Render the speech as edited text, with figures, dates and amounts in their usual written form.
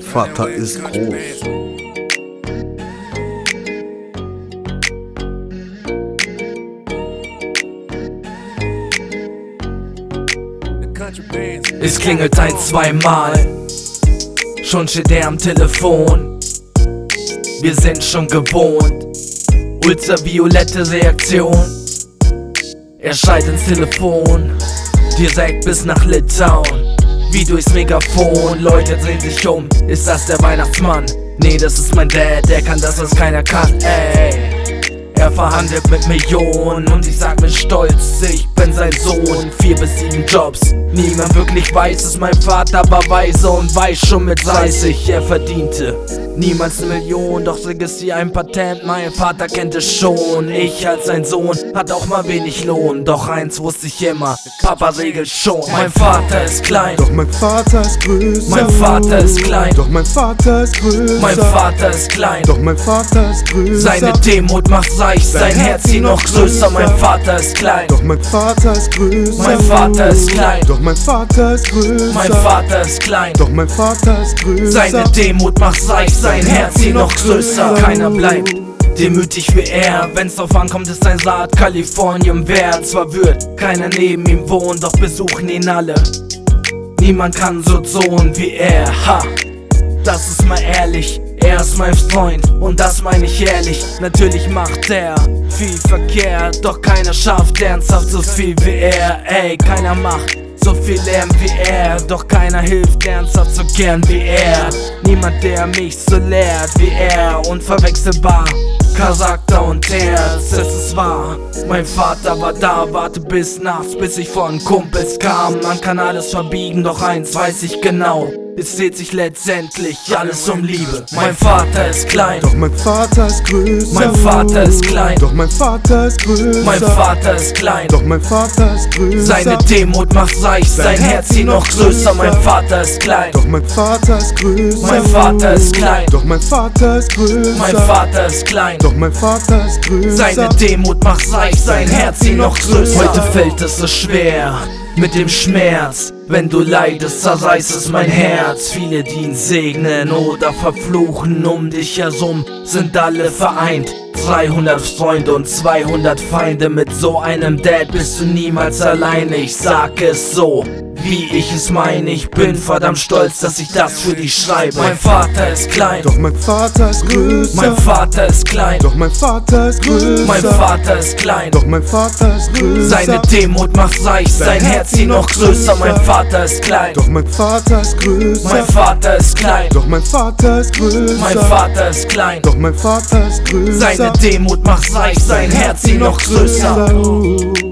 Vater ist groß. Es klingelt ein-, zweimal, schon steht er am Telefon. Wir sind schon gewohnt, ultraviolette Reaktion. Er schreit ins Telefon, direkt bis nach Litauen, wie durchs Megafon. Leute drehen sich um, ist das der Weihnachtsmann? Nee, das ist mein Dad, der kann das, was keiner kann, ey. Er verhandelt mit Millionen und ich sag mit Stolz, ich bin sein Sohn. 4 bis 7 Jobs, niemand wirklich weiß es. Mein Vater war weise und weiß schon mit 30, er verdiente niemals 1 Million, doch registrier ein Patent, mein Vater kennt es schon. Ich als sein Sohn hat auch mal wenig Lohn, doch eins wusste ich immer, Papa regelt schon. Mein Vater ist klein, doch mein Vater ist größer. Mein Vater ist klein, doch mein Vater ist größer. Mein Vater ist klein, doch mein Vater ist größer. Seine Demut macht reich, sein Herz ihn noch größer. Mein Vater ist klein, doch mein Vater ist größer. Mein Vater ist klein, doch mein Vater ist größer. Mein Vater ist klein, doch mein Vater ist größer. Seine Demut macht reich, sein Herz ihn noch größer. Keiner bleibt demütig wie er, wenn's drauf ankommt, ist sein Saat Kalifornien wert. Zwar wird keiner neben ihm wohnen, doch besuchen ihn alle. Niemand kann so Sohn wie er, ha, das ist mal ehrlich. Er ist mein Freund und das meine ich ehrlich. Natürlich macht er viel Verkehr, doch keiner schafft ernsthaft so viel wie er. Ey, keiner macht so viel Lärm wie er, doch keiner hilft ernsthaft so gern wie er. Niemand, der mich so lehrt wie er, unverwechselbar, Charakter und Herz, es ist wahr. Mein Vater war da, warte bis nachts, bis ich von Kumpels kam. Man kann alles verbiegen, doch eins weiß ich genau, es dreht sich letztendlich alles um Liebe. Mein Vater ist klein, doch mein Vater ist größer. Mein Vater ist klein, doch mein Vater ist größer. Mein Vater ist klein, doch mein Vater ist größer. Seine Demut macht reich, sein Herz ihn noch größer. Mein Vater ist klein, doch mein Vater ist größer. Mein Vater ist klein, doch mein Vater ist größer. Mein Vater ist klein, doch mein Vater ist größer. Seine Demut macht reich, sein Herz ihn noch größer. Heute fällt es so schwer mit dem Schmerz, wenn du leidest, zerreißt es mein Herz. Viele, die ihn segnen oder verfluchen, um dich herum sind alle vereint. 300 Freunde und 200 Feinde, mit so einem Dad bist du niemals alleine. Ich sag es so, wie ich es meine, ich bin verdammt stolz, dass ich das für dich schreibe. Mein Vater ist klein, doch mein Vater ist größer. Mein Vater ist klein, doch mein Vater ist größer. Mein Vater ist klein, doch mein Vater ist größer. Seine Demut macht reich, sein Herz ihn noch größer. Mein Vater ist klein, doch mein Vater ist größer. Mein Vater ist klein, doch mein Vater ist größer. Mein Vater ist klein, doch mein Vater ist größer. Seine Demut macht reich, sein Herz ihn noch größer.